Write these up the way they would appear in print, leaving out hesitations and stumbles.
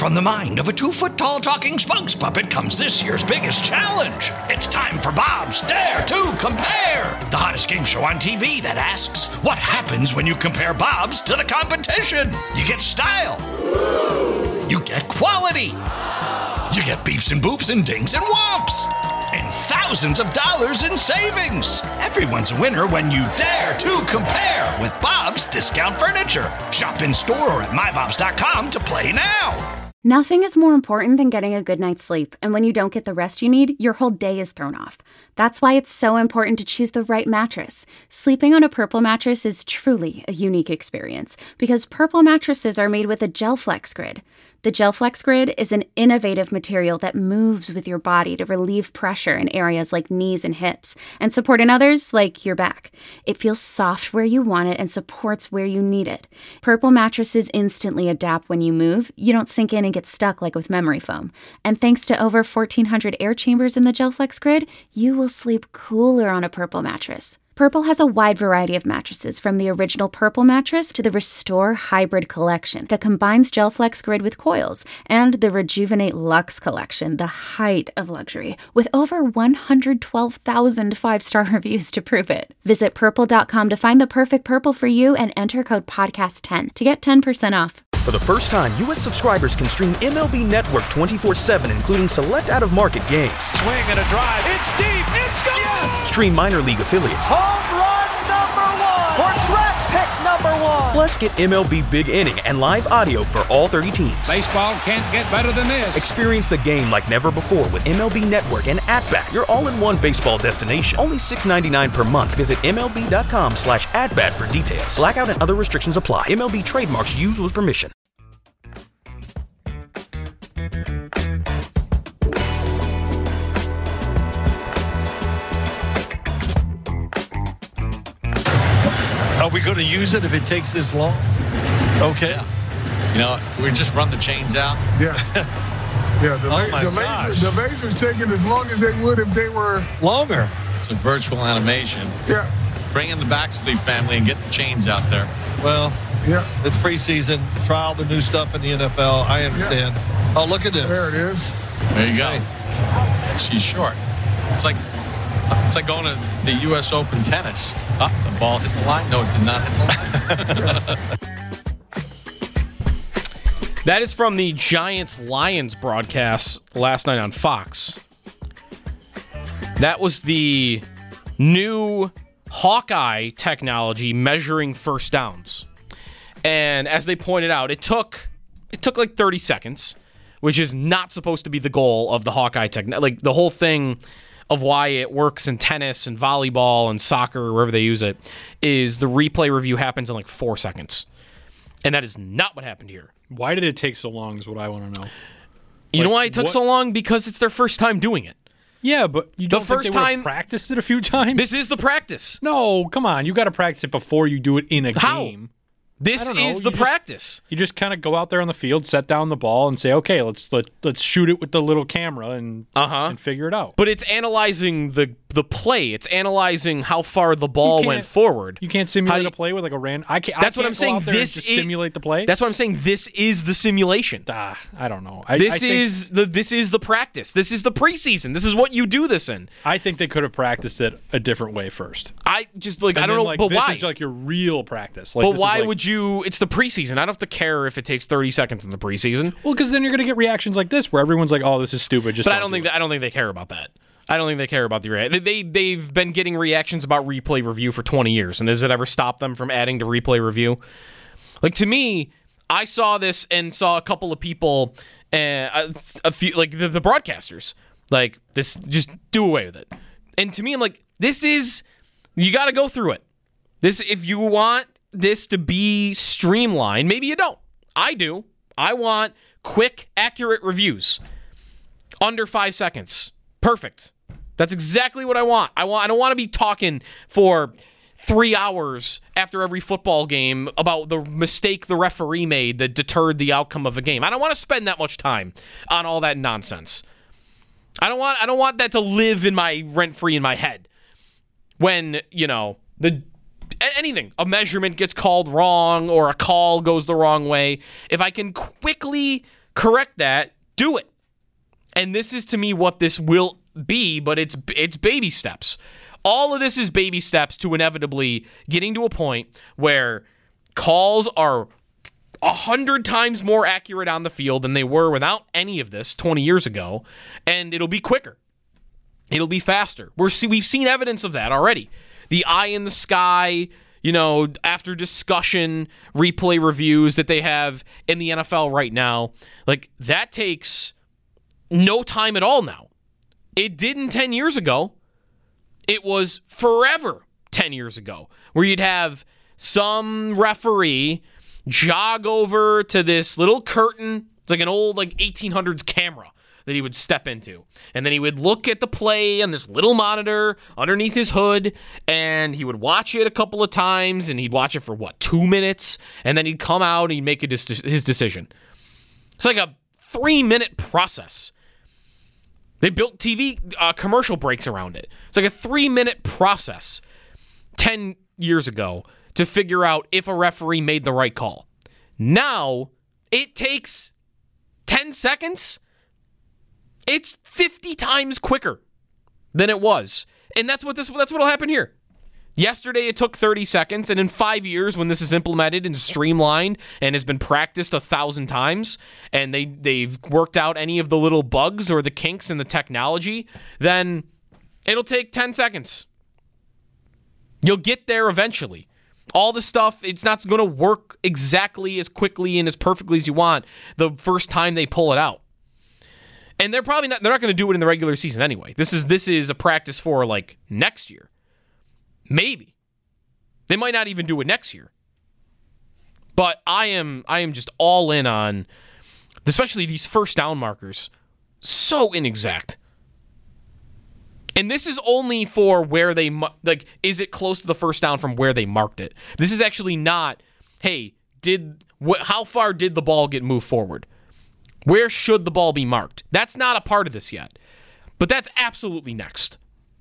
From the mind of a 2-foot-tall talking spokes puppet comes this year's biggest challenge. It's time for Bob's Dare to Compare, the hottest game show on TV that asks, what happens when you compare Bob's to the competition? You get style. You get quality. You get beeps and boops and dings and whomps. And thousands of dollars in savings. Everyone's a winner when you dare to compare with Bob's Discount Furniture. Shop in store or at mybobs.com to play now. Nothing is more important than getting a good night's sleep, and when you don't get the rest you need, your whole day is thrown off. That's why it's so important to choose the right mattress. Sleeping on a Purple mattress is truly a unique experience, because Purple mattresses are made with a GelFlex Grid. The GelFlex Grid is an innovative material that moves with your body to relieve pressure in areas like knees and hips, and support in others like your back. It feels soft where you want it and supports where you need it. Purple mattresses instantly adapt when you move. You don't sink in and get stuck like with memory foam. And thanks to over 1,400 air chambers in the GelFlex Grid, you will sleep cooler on a Purple mattress. Purple has a wide variety of mattresses, from the original Purple mattress to the Restore Hybrid collection that combines GelFlex Grid with coils, and the Rejuvenate Luxe collection, the height of luxury, with over 112,000 five-star reviews to prove it. Visit purple.com to find the perfect Purple for you and enter code podcast10 to get 10% off. For the first time, U.S. subscribers can stream MLB Network 24/7, including select out-of-market games. Swing and a drive. It's deep. It's gone. Yes! Stream minor league affiliates. Home run number 1. Or draft pick number 1. Plus, get MLB Big Inning and live audio for all 30 teams. Baseball can't get better than this. Experience the game like never before with MLB Network and At-Bat, your all-in-one baseball destination. Only $6.99 per month. Visit MLB.com/AtBat for details. Blackout and other restrictions apply. MLB trademarks used with permission. Are we going to use it if it takes this long? Okay. Yeah. You know, we just run the chains out. Yeah. Yeah, the laser's taking as long as they would if they were longer. It's a virtual animation. Yeah. Bring in the Baxley family and get the chains out there. Well, yeah. It's preseason. Try all the new stuff in the NFL. I understand. Yeah. Oh, look at this. There it is. There you go. She's short. It's like going to the U.S. Open tennis. The ball hit the line. No, it did not hit the line. That is from the Giants-Lions broadcast last night on Fox. That was the new Hawkeye technology measuring first downs. And as they pointed out, it took like 30 seconds, which is not supposed to be the goal of the Hawkeye technology. Like, the whole thing of why it works in tennis and volleyball and soccer, wherever they use it, is the replay review happens in like 4 seconds. And that is not what happened here. Why did it take so long is what I want to know. You know why it took so long? Because it's their first time doing it. Yeah, but you don't think they would have practiced it a few times? This is the practice. No, come on. You got to practice it before you do it in a game. This is the practice. You just kind of go out there on the field, set down the ball, and say, okay, let's shoot it with the little camera and figure it out. But it's analyzing the play. It's analyzing how far the ball went forward. You can't simulate a play with like a random. That's what I'm saying. This is simulate the play. That's what I'm saying. This is the simulation. I don't know. This is the practice. This is the preseason. This is what you do this in. I think they could have practiced it a different way first. I don't know. But this why? This is like your real practice. But why would you? It's the preseason. I don't have to care if it takes 30 seconds in the preseason. Well, because then you're going to get reactions like this, where everyone's like, "Oh, this is stupid." But I don't think they care about that. I don't think they care about the reaction. They've been getting reactions about replay review for 20 years, and does it ever stop them from adding to replay review? Like, to me, I saw this and saw a couple of people, a few, like the broadcasters, like, this, just do away with it. And to me, I'm like, you got to go through it. If you want this to be streamlined, maybe you don't. I do. I want quick, accurate reviews. Under 5 seconds. Perfect. That's exactly what I want. I don't want to be talking for 3 hours after every football game about the mistake the referee made that deterred the outcome of a game. I don't want to spend that much time on all that nonsense. I don't want that to live in my rent-free in my head. When, anything, a measurement gets called wrong or a call goes the wrong way, if I can quickly correct that, do it. And this is, to me, what this will be, but it's baby steps. All of this is baby steps to inevitably getting to a point where calls are 100 times more accurate on the field than they were without any of this 20 years ago, and it'll be quicker. It'll be faster. We've seen evidence of that already. The eye in the sky, after discussion, replay reviews that they have in the NFL right now, like that takes no time at all now. It didn't 10 years ago. It was forever 10 years ago, where you'd have some referee jog over to this little curtain. It's like an old 1800s camera that he would step into. And then he would look at the play on this little monitor underneath his hood, and he would watch it a couple of times, and he'd watch it for, 2 minutes? And then he'd come out and he'd make his decision. It's like a 3-minute process. They built TV commercial breaks around it. It's like a 3-minute process 10 years ago to figure out if a referee made the right call. Now, it takes 10 seconds. It's 50 times quicker than it was. And that's what'll happen here. Yesterday, it took 30 seconds, and in 5 years, when this is implemented and streamlined and has been practiced 1,000 times, and they've worked out any of the little bugs or the kinks in the technology, then it'll take 10 seconds. You'll get there eventually. All the stuff, it's not going to work exactly as quickly and as perfectly as you want the first time they pull it out. And they're not going to do it in the regular season anyway. This is a practice for next year. Maybe. They might not even do it next year. But I am just all in on, especially these first down markers. So inexact. And this is only for where they, is it close to the first down from where they marked it? This is actually not, hey, how far did the ball get moved forward? Where should the ball be marked? That's not a part of this yet. But that's absolutely next.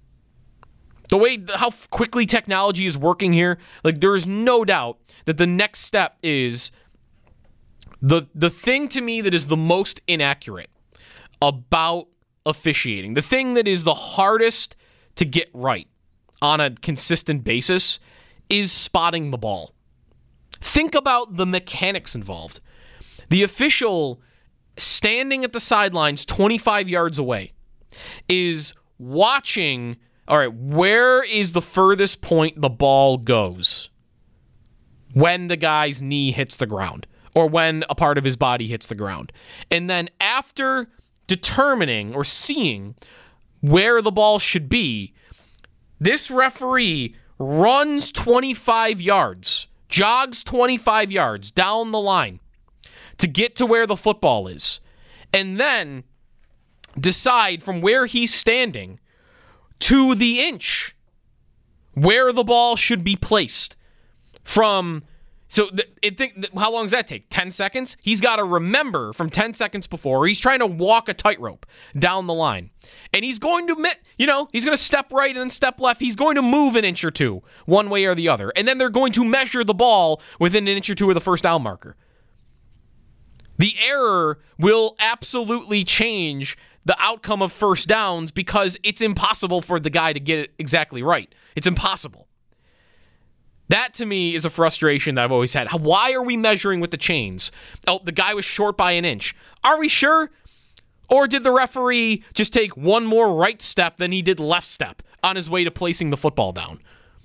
How quickly technology is working here, there's no doubt that the next step is the thing to me that is the most inaccurate about officiating, the thing that is the hardest to get right on a consistent basis is spotting the ball. Think about the mechanics involved. The official standing at the sidelines 25 yards away is watching, all right, where is the furthest point the ball goes when the guy's knee hits the ground or when a part of his body hits the ground. And then after determining or seeing where the ball should be, this referee runs 25 yards, jogs 25 yards down the line to get to where the football is, and then decide from where he's standing to the inch where the ball should be placed. How long does that take? 10 seconds? He's got to remember from 10 seconds before. He's trying to walk a tightrope down the line. And he's going to, he's going to step right and then step left. He's going to move an inch or two, one way or the other. And then they're going to measure the ball within an inch or two of the first down marker. The error will absolutely change the outcome of first downs because it's impossible for the guy to get it exactly right. It's impossible. That, to me, is a frustration that I've always had. Why are we measuring with the chains? Oh, the guy was short by an inch. Are we sure? Or did the referee just take one more right step than he did left step on his way to placing the football down?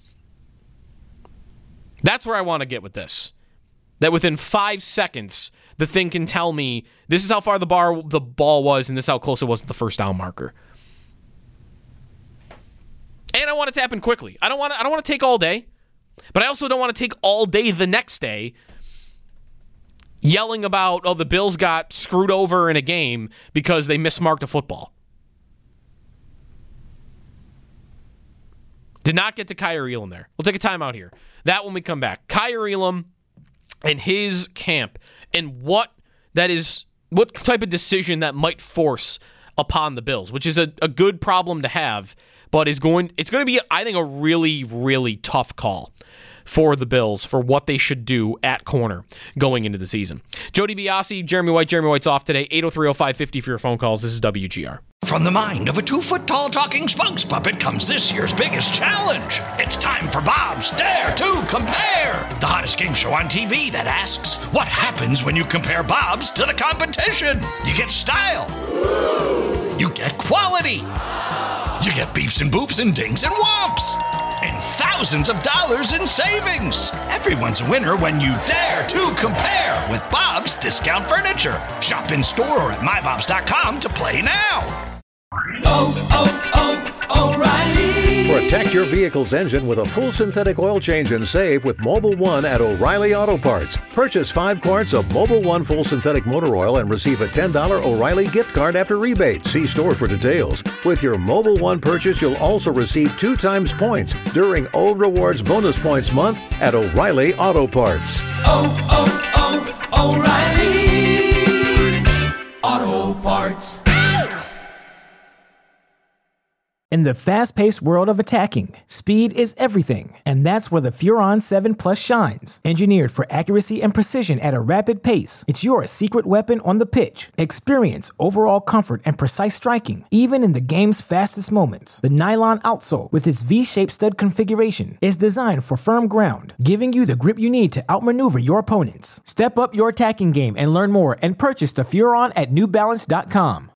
That's where I want to get with this. That within 5 seconds, the thing can tell me this is how far the ball was and this is how close it was to the first down marker. And I want it to happen quickly. I don't want to take all day. But I also don't want to take all day the next day yelling about, the Bills got screwed over in a game because they mismarked a football. Did not get to Kaiir Elam there. We'll take a timeout here. That when we come back. Kaiir Elam and his camp and what type of decision that might force upon the Bills, which is a good problem to have, but it's going to be, I think, a really, really tough call for the Bills for what they should do at corner going into the season. Jody Biasi, Jeremy White. Jeremy White's off today. 803-0550 for your phone calls. This is WGR. From the mind of a 2-foot-tall talking spokes puppet comes this year's biggest challenge. It's time for Bob's Dare to Compare, the hottest game show on TV that asks, what happens when you compare Bob's to the competition? You get style. You get quality. You get beeps and boops and dings and whomps. And thousands of dollars in savings. Everyone's a winner when you dare to compare with Bob's Discount Furniture. Shop in store or at mybobs.com to play now. O'Reilly. Protect your vehicle's engine with a full synthetic oil change and save with Mobil 1 at O'Reilly Auto Parts. Purchase 5 quarts of Mobil 1 full synthetic motor oil and receive a $10 O'Reilly gift card after rebate. See store for details. With your Mobil 1 purchase, you'll also receive 2 times points during O Rewards Bonus Points Month at O'Reilly Auto Parts. O'Reilly Auto Parts. In the fast-paced world of attacking, speed is everything, and that's where the Furon 7 Plus shines. Engineered for accuracy and precision at a rapid pace, it's your secret weapon on the pitch. Experience overall comfort and precise striking, even in the game's fastest moments. The nylon outsole, with its V-shaped stud configuration, is designed for firm ground, giving you the grip you need to outmaneuver your opponents. Step up your attacking game and learn more and purchase the Furon at NewBalance.com.